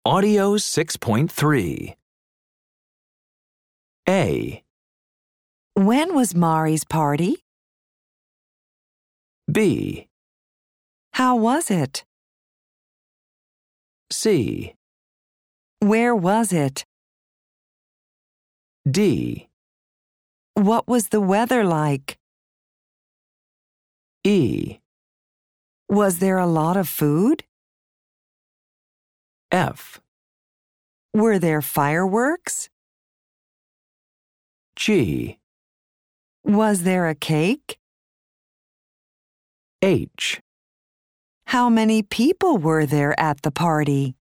Audio 6.3. A. When was Mari's party? B. How was it? C. Where was it? D. What was the weather like? E. Was there a lot of food? F. Were there fireworks? G. Was there a cake? H. How many people were there at the party?